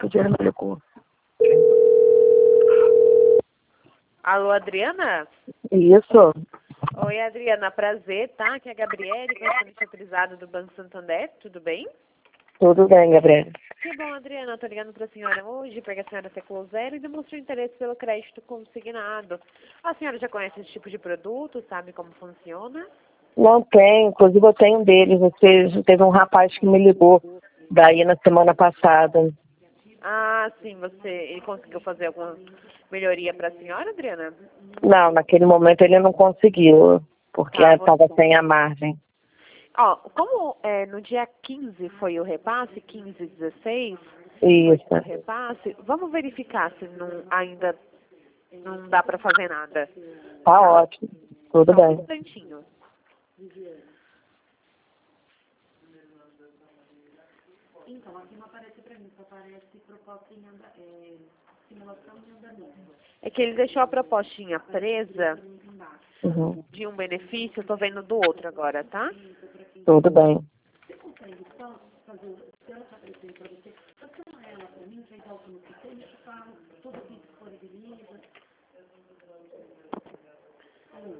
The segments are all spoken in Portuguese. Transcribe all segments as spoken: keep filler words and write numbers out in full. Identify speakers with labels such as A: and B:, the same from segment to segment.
A: outro dia ele me ligou.
B: Alô, Adriana?
A: Isso.
B: Oi, Adriana, prazer, tá? Aqui é a Gabriele, correspondente autorizada do Banco Santander, tudo bem?
A: Tudo bem, Gabriel.
B: Que bom, Adriana, eu tô ligando pra senhora hoje, porque a senhora teclou zero e demonstrou interesse pelo crédito consignado. A senhora já conhece esse tipo de produto, sabe como funciona?
A: Não tem, inclusive eu tenho um deles. Você, teve um rapaz que me ligou daí na semana passada.
B: Ah, sim, você, ele conseguiu fazer alguma melhoria pra senhora, Adriana?
A: Não, naquele momento ele não conseguiu, porque
B: Tá,
A: estava
B: você...
A: sem a margem.
B: Ó, como é, no dia quinze foi o repasse, quinze e dezesseis,
A: Isso.
B: foi o repasse, vamos verificar se não, ainda não dá pra fazer nada.
A: Tá ótimo. Tudo
B: Só um
A: bem.
B: instantinho.
C: Então, aqui não aparece para mim, só aparece proposta em anda, é, simulação de andamento.
B: É que ele deixou a propostinha presa
A: Uhum.
B: de um benefício, eu tô vendo do outro agora, tá?
A: Tudo bem.
C: Você consegue só fazer, se ela está aparecendo para você, só ela para mim, que aí volta no sistema e te falo tudo que disponibiliza. Alô?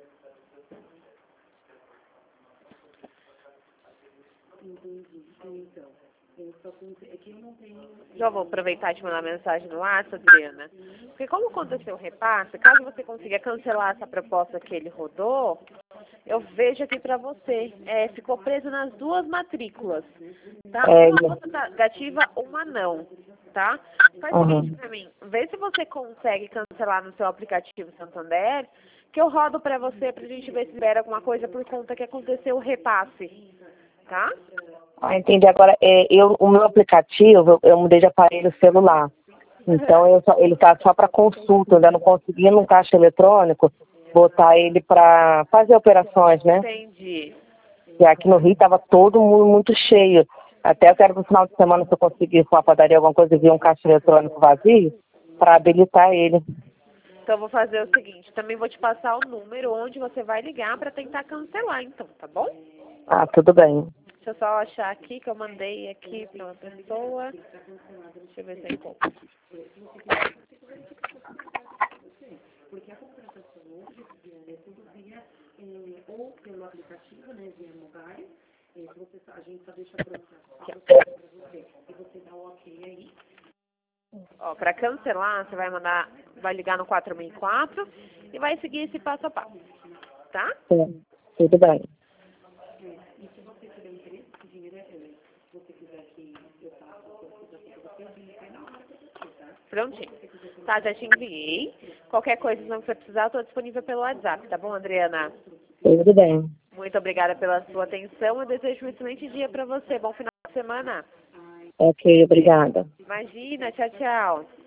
C: Entendi. Então, eu só consigo, é que eu não tenho...
B: Já vou aproveitar e te mandar mensagem no WhatsApp, Adriana. Porque como aconteceu o repasse, caso você consiga cancelar essa proposta que ele rodou, eu vejo aqui pra você. É, ficou preso nas duas matrículas, tá?
A: É,
B: Uma nota negativa, uma não, tá? Faz o
A: Uhum.
B: seguinte pra mim, vê se você consegue cancelar no seu aplicativo Santander, que eu rodo pra você pra gente ver se libera alguma coisa por conta que aconteceu o repasse, tá?
A: Ah, entendi. Agora, é, eu, o meu aplicativo, eu mudei de aparelho celular. Então, eu só, ele tá só para consulta. Eu ainda não consegui, no caixa eletrônico, botar ele para fazer operações, né?
B: Entendi.
A: E aqui no Rio estava todo mundo muito cheio. Até eu quero no final de semana, se eu conseguir com a padaria alguma coisa, ver um caixa eletrônico vazio, para habilitar ele.
B: Então, eu vou fazer o seguinte, também vou te passar o número onde você vai ligar para tentar cancelar, então, tá bom?
A: Ah, tudo bem.
B: Deixa eu só achar aqui que eu mandei aqui para uma pessoa. Deixa eu ver se eu encontro.
C: Porque a contratação hoje é tudo via, é, ou pelo aplicativo, né, via mobile, é, você, a gente só deixa pronto a proposta para você, e você dá o ok aí.
B: Ó, para cancelar, você vai mandar, vai ligar no quatro seis quatro e vai seguir esse passo a passo, tá?
A: Sim, tudo bem.
C: E se você tiver interesse, se dinheiro é, se você quiser que eu faça a solicitação para você, eu vim aqui na hora para você, tá?
B: Prontinho. Tá, já te enviei. Qualquer coisa que você precisar, eu estou disponível pelo WhatsApp, tá bom, Adriana?
A: Tudo bem.
B: Muito obrigada pela sua atenção. Eu desejo um excelente dia para você. Bom final de semana.
A: Ok, obrigada.
B: Imagina. Tchau, tchau.